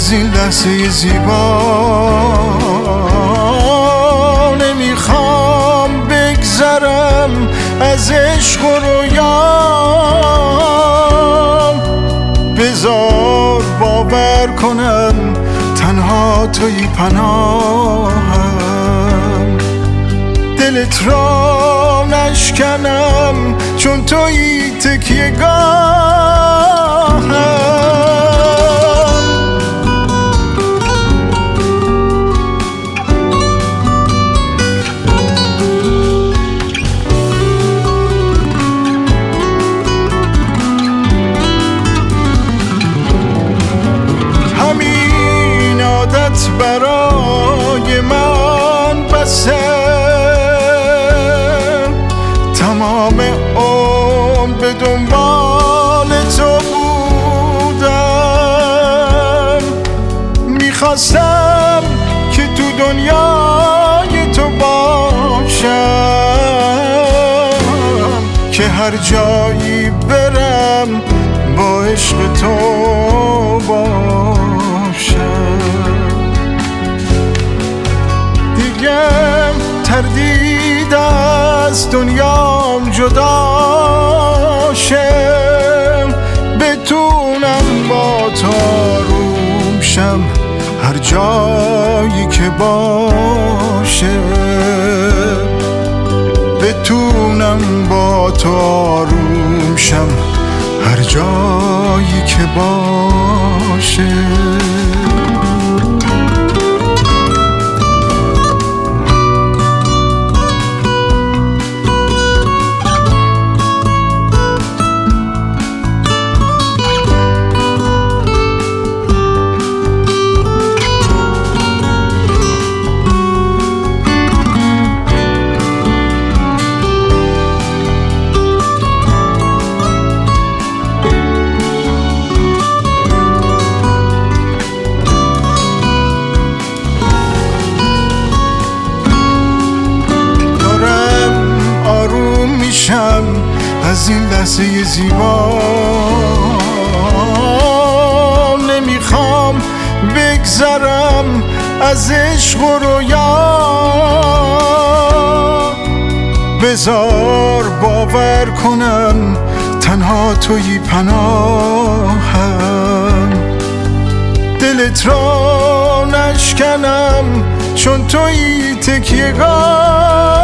از این لحظه زیبا نمیخوام بگذرم از عشق و رویام. بذار باور کنم تنها توی پناهم، دلت را نشکنم چون توی تکیه‌گاهم. همین عادت برای من بسه، تمام عمر به دنبال تو بودم. میخواستم که تو دنیای تو باشم، که هر جایی برم با عشق تو باشم. دیگه تردید از دنیام جدا شم، بتونم با تو آروم شم هر جایی که باشه. بتونم با تو آروم شم هر جایی که باشه. از این لحظه زیبا نمیخوام بگذرم از عشق و رویا. بذار باور کنم تنها توی پناهم، دلت را نشکنم چون توی تکیه‌گاه.